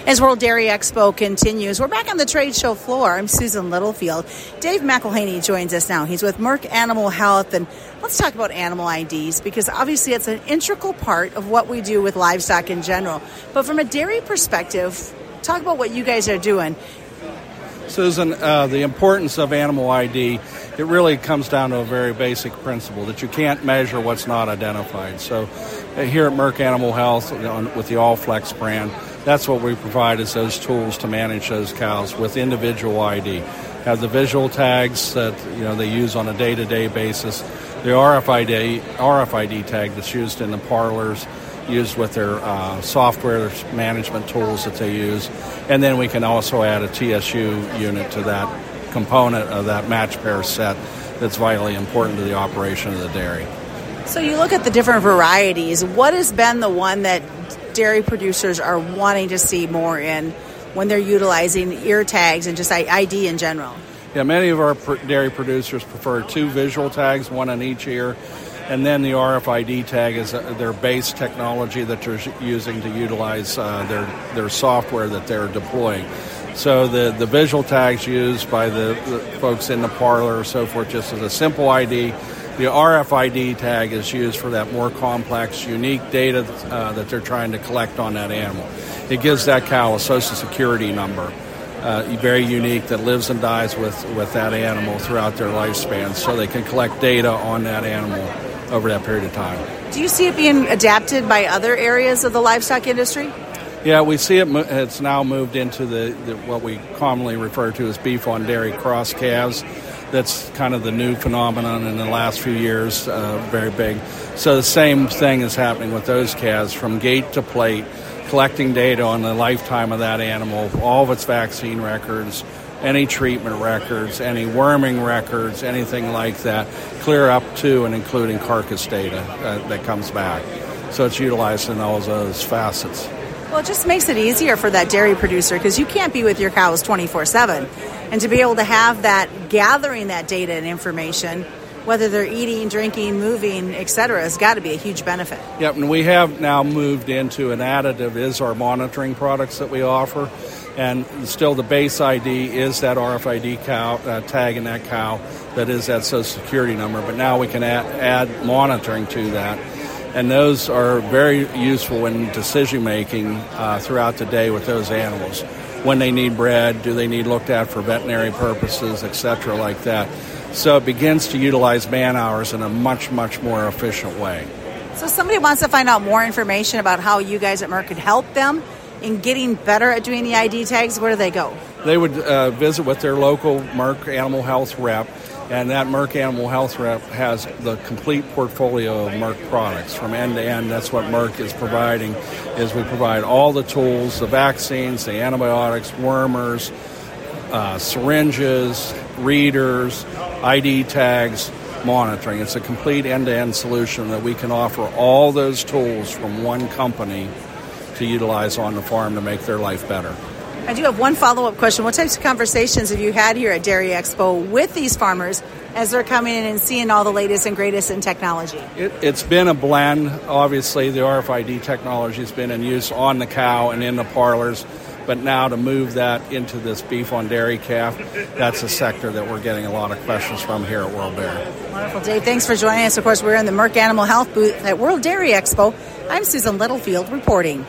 As World Dairy Expo continues, we're back on the trade show floor. I'm Susan Littlefield. Dave McElhaney joins us now. He's with Merck Animal Health, and let's talk about animal IDs, because obviously it's an integral part of what we do with livestock in general. But from a dairy perspective, talk about what you guys are doing. Susan, the importance of animal ID, it really comes down to a very basic principle that you can't measure what's not identified. So here at Merck Animal Health with the Allflex brand, that's what we provide, is those tools to manage those cows with individual ID. Have the visual tags that they use on a day-to-day basis, the RFID tag that's used in the parlors, used with their software management tools that they use, and then we can also add a TSU unit to that component of that match pair set that's vitally important to the operation of the dairy. So you look at the different varieties. What has been the one that dairy producers are wanting to see more in when they're utilizing ear tags and just ID in general? Yeah, many of our dairy producers prefer two visual tags, one on each ear, and then the RFID tag is their base technology that they're using to utilize their software that they're deploying. So the visual tags used by the folks in the parlor or so forth, just as a simple ID. The RFID tag is used for that more complex, unique data that they're trying to collect on that animal. It gives that cow a social security number, very unique, that lives and dies with that animal throughout their lifespan, so they can collect data on that animal over that period of time. Do you see it being adapted by other areas of the livestock industry? Yeah, we see it's now moved into the what we commonly refer to as beef on dairy cross calves. That's kind of the new phenomenon in the last few years, very big. So the same thing is happening with those calves, from gate to plate, collecting data on the lifetime of that animal, all of its vaccine records, any treatment records, any worming records, anything like that, clear up to and including carcass data that comes back. So it's utilized in all those facets. Well, it just makes it easier for that dairy producer, because you can't be with your cows 24/7. And to be able to have that, gathering that data and information, whether they're eating, drinking, moving, etc., has got to be a huge benefit. Yep, and we have now moved into an additive is our monitoring products that we offer. And still the base ID is that RFID tag in that cow that is that social security number. But now we can add monitoring to that. And those are very useful in decision-making throughout the day with those animals. When they need bred, do they need looked at for veterinary purposes, etc., like that. So it begins to utilize man hours in a much, much more efficient way. So if somebody wants to find out more information about how you guys at Merck could help them in getting better at doing the ID tags, where do they go? They would visit with their local Merck Animal Health rep, and that Merck Animal Health rep has the complete portfolio of Merck products from end to end. That's what Merck is providing, is we provide all the tools, the vaccines, the antibiotics, wormers, syringes, readers, ID tags, monitoring. It's a complete end-to-end solution that we can offer all those tools from one company to utilize on the farm to make their life better. I do have one follow-up question. What types of conversations have you had here at Dairy Expo with these farmers as they're coming in and seeing all the latest and greatest in technology? It's been a blend. Obviously, the RFID technology has been in use on the cow and in the parlors, but now to move that into this beef on dairy calf, that's a sector that we're getting a lot of questions from here at World Dairy. Wonderful, Dave. Thanks for joining us. Of course, we're in the Merck Animal Health booth at World Dairy Expo. I'm Susan Littlefield reporting.